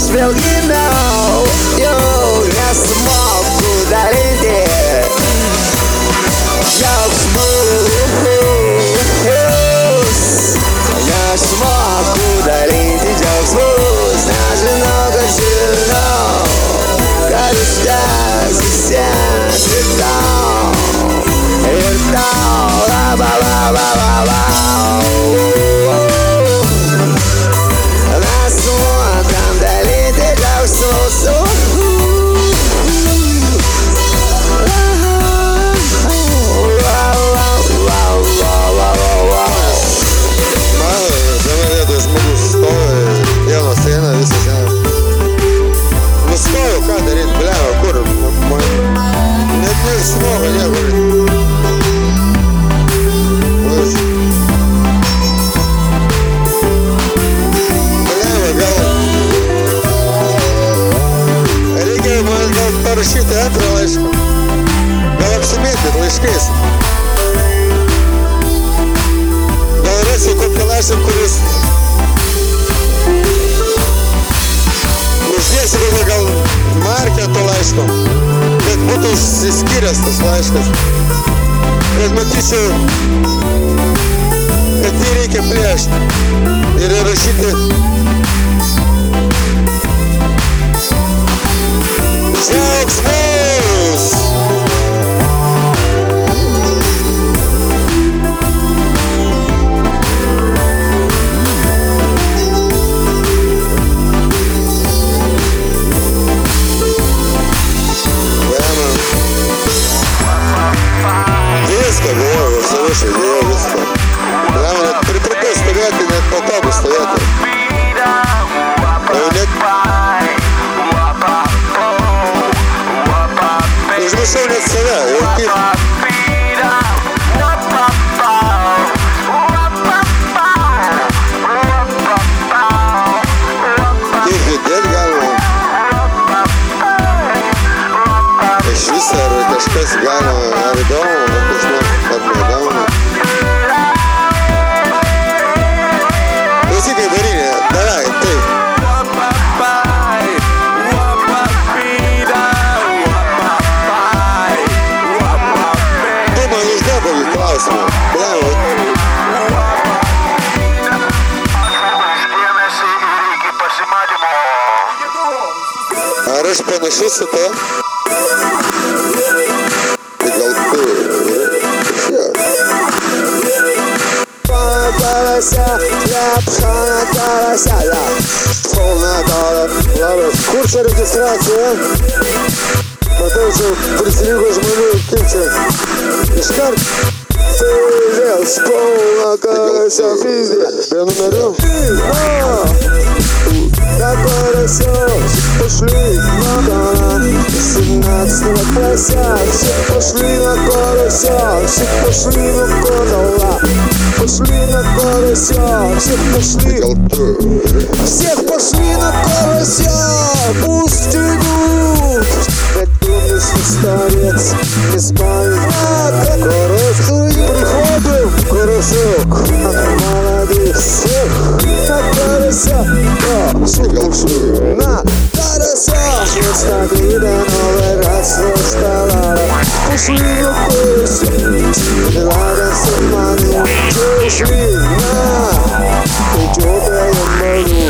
Nashville, you know, я смог удалить. Я смог удалить идёт смус. Даже много чернов, кажется, здесь цветов. Вертол, на смотром долит идёт смус. Много не говорит. Reikia man gal parašyti antrą laišką. Gal apsimėkit laiškais. Gal rasiu kokį laišką, kuris uždėsiu kokią gal markę to laiško. Bet būtų išsiskyręs tas laiškas. Bet matysiu, kad jį reikia plėšti ir rašyti džiaugsmus. Galvoju, savašai, dėjau viską. Galima net pripratau stovėti, net patogu stovėti. Jau net... Užmiršau net save, jau kaip... Kaip judėt galima. Iš viso ar kažkas galima, ar įdomu, ar kas nors. Klausykai varinė, davai, taip. Tu man užduok kokį klausimą. Ar aš panašus su to? Tai gal tu... Kur čia registracija? Matau, čia prisirinko žmonių, kaip čia? Iškart vėl spauna karasio fizdė. Be numerių? На колесо, все пошли на колесо, 17 класса, все пошли на колесо, все пошли на колесо, пошли на колесо, все пошли, всех пошли на колесо, пусть идут, бездумный старец, не спалит, колесо приходим, колесок, молодец, всех на колесо. На колесо вместо вида новый раз вставала. Пошли на колесо, ладно сумману. Пошли на идёт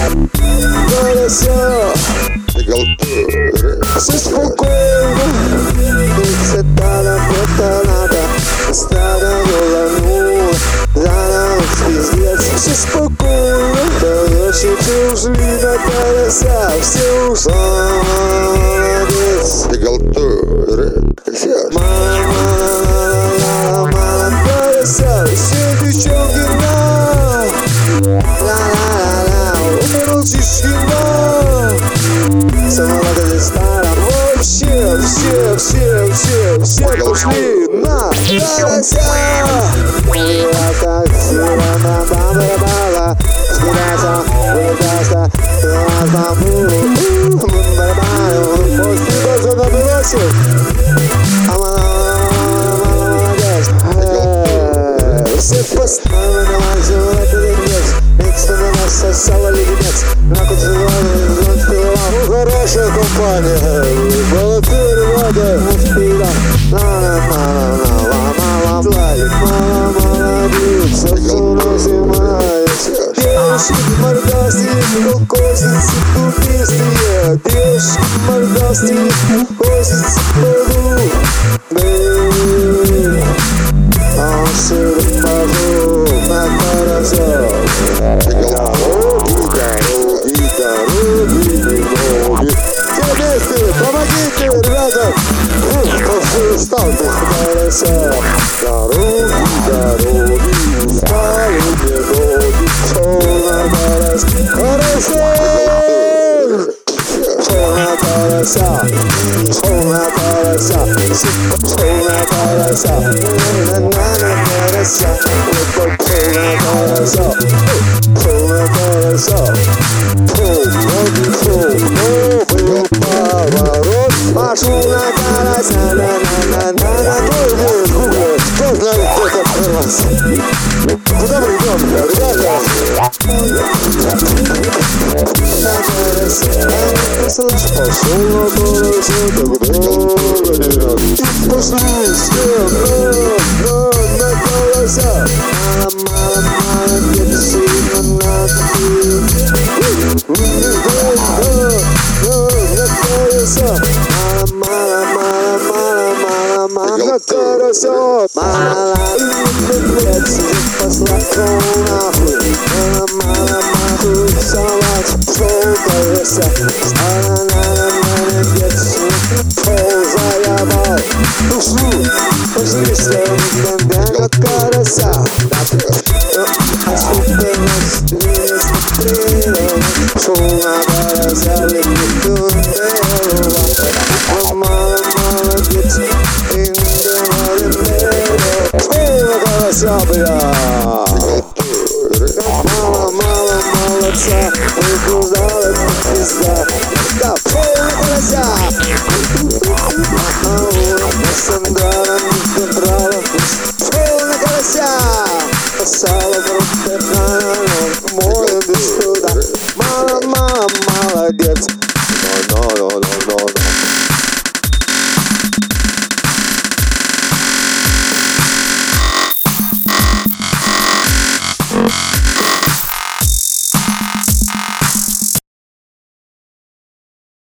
колесо. Все спокойно, цветала потолада, старая волну, заново пиздец. Все спокойно, ты ушли на колеса, все ушли, молодец. Ты галтуй, мама на колеса, все девчонки умерла тишина. Самолет старом вообще, все пошли на колеса. Я так сильно баба, скидаться, выдастся, после на бросил. Все поставили на зелёный леденец, микс на нас сосала леденец, на куцеловый внимание. Молодцы, ребята. Девушки мордастые, кокосницы тупистые. Девушки мордастые, кокосницы полу. Он шире пошел на карасок. Дороги. Все вместе, помогите, ребята. Устал ты карася. Дороги, устали мне ноги. Шел на карась, карася. Шел на карася, шел на карася, шел на карася, на карася, шел на карася, шел на карася, был поворот, пошел на карася, кто знает, кто это прорвался? Куда мы идем, ребята? Слышь, пошел на колесе, так долго не раз. И пошли все на колеса. Мало, где-то сильно надо. На колеса. Мало, на колеса. Мало, нет, сидит посла, нахуй. Мало, хуй, салат, шел колеса. Пошли все на карася. Шел на карася, летит мало, деть, шел на карася, бля. Мало, молодца, выкружал это пизда. Да, шел на карася. Сандаром не брала, шел на карася.